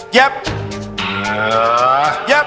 Yep. Yep.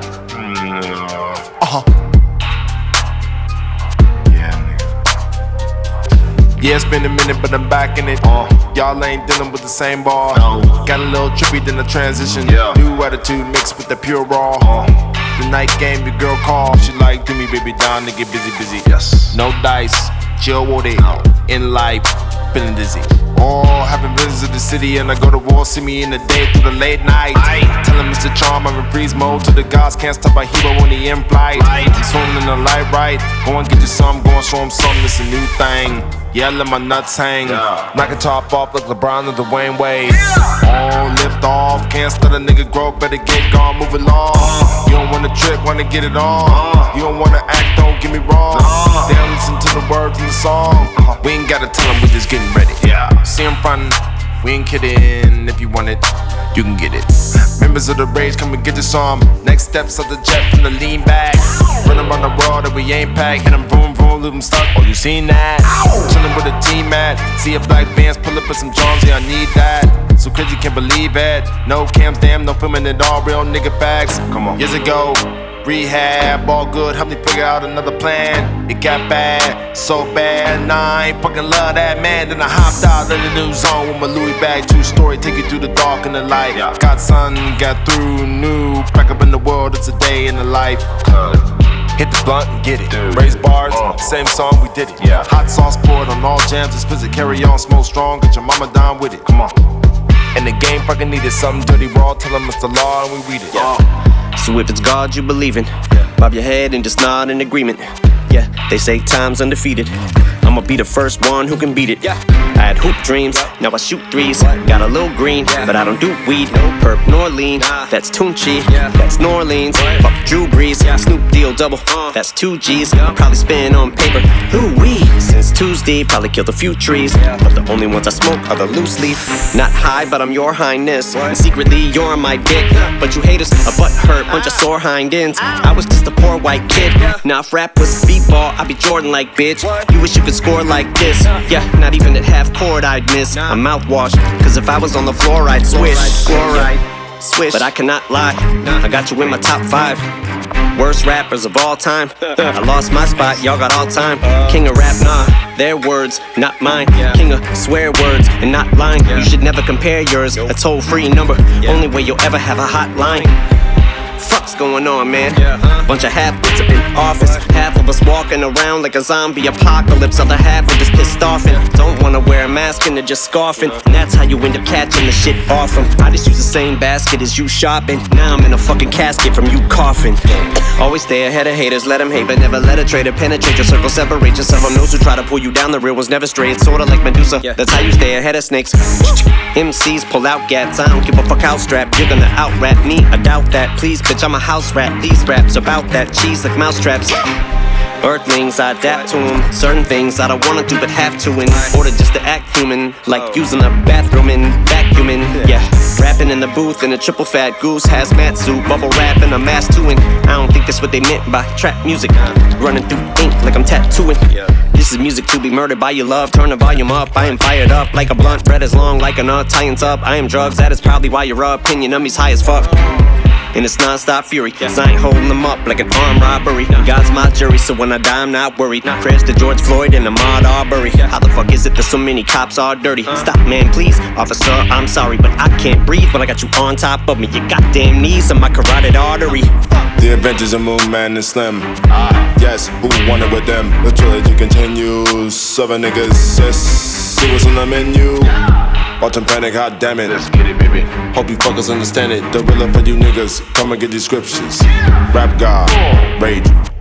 Yeah, it's been a minute, but I'm back in it. Y'all ain't dealing with the same ball. Got a little trippy, then the transition. New attitude mixed with the pure raw. The night game, your girl call. She like, do me, baby, down to get busy. Yes. No dice, chill with it. In life, feeling dizzy. Having visited the city and I go to war. See me in the day through the late night. Telling Mr. Charm I'm in freeze mode. To the gods can't stop a hero when he in flight. I'm swimming in the light right. Go and get you some, go and show him something. It's a new thing. Yeah, let my nuts hang. Knock a top off like LeBron or Dwayne Wade. Lift off, can't start a nigga grow. Better get gone, move along. You don't wanna trip, wanna get it on. You don't wanna act, don't get me wrong. They don't listen to the words in the song. We ain't gotta tell them, we just getting ready. See them frontin', we ain't kidding. If you want it, you can get it. Members of the rage, come and get this on. Next steps of the jet from the lean back. Run around the world that we ain't packed. Hit them boom, boom, leave them stuck. Oh, you seen that? Chillin' with a team at. See a black Vans, pull up with some Johns, yeah, I need that. So crazy, can't believe it. No cams, damn, no filming it all. Real nigga facts. Come on. Years ago, rehab, all good, helped me figure out another plan. It got bad, so bad, nah, I ain't fucking love that man. Then I hopped out of the new zone with my Louis bag, 2-story, take you through the dark and the light. Got sun, got through, new, back up in the world, it's a day in the life. Hit the blunt and get it. Raise bars, same song, we did it. Hot sauce poured on all jams, explicit, carry on, smoke strong, get your mama down with it. Come on. And the game fucking needed something dirty raw, tell them it's the law and we read it. So if it's God you believe in, bob your head and just nod in agreement. Yeah, they say time's undefeated. I'ma be the first one who can beat it. I had hoop dreams, now I shoot threes. Got a little green, but I don't do weed. No perp nor lean, that's Tunchi, that's New Orleans. Fuck Drew Brees, Snoop Deal double, that's 2 G's. Probably spin on paper, Louis. Since Tuesday, probably killed a few trees. But the only ones I smoke are the loose leaf. Not high, but I'm your highness. And secretly, you're on my dick. But you haters, a butt hurt, bunch of sore hind ends. I was just a poor white kid. Now if rap was speedball, I'd be Jordan like bitch. You wish you could score like this. Yeah, not even at half court I'd miss. I'm mouthwash, cause if I was on the floor I'd swish. Chloride, swish. But I cannot lie, I got you in my top 5 worst rappers of all time. I lost my spot, y'all got all time. King of rap, nah, their words, not mine. King of swear words and not lying. You should never compare yours, a toll-free number. Only way you'll ever have a hotline. Fuck's going on, man? Bunch of half-wits up in office. Half of us walking around like a zombie apocalypse. Other half are just pissed off and don't wanna wear a mask and they're just scoffing. And that's how you end up catching the shit off them. I just use the same basket as you shopping. Now I'm in a fucking casket from you coughing. Always stay ahead of haters, let them hate, but never let a traitor penetrate your circle. Separate yourself from those who try to pull you down. The real ones never stray, it's sorta like Medusa. That's how you stay ahead of snakes. MCs pull out gats, I don't give a fuck how strapped. You're gonna out-rap me, I doubt that. Please, bitch, I'm a house rat. These raps about that cheese like mousetraps. Earthlings, I adapt to them. Certain things I don't wanna do but have to in order just to act human. Like using a bathroom and vacuuming. Yeah, rapping in the booth in a triple fat goose hazmat suit. Bubble wrap and a mask too. And I don't think that's what they meant by trap music. Running through ink like I'm tattooing. This is music to be murdered by your love. Turn the volume up, I am fired up like a blunt. Bread is long like a nut, tie-ins up. I am drugs, that is probably why your opinion of me's high as fuck. And it's non-stop fury, cause I ain't holding them up like an armed robbery. God's my jury, so when I die I'm not worried. Prayers to George Floyd and Ahmaud Arbery. How the fuck is it that so many cops are dirty? Stop, man, please, officer, I'm sorry, but I can't breathe when I got you on top of me. Your goddamn knees on my carotid artery. The Adventures of Moon Man and Slim. Yes, who wanted with them? The trilogy continues. 7 niggas, yes, see what's on the menu. Watchin' Panic, hot damn it. Let's get it, baby. Hope you fuckers understand it. The real for you niggas, come and get these scriptures. Rap God, rage.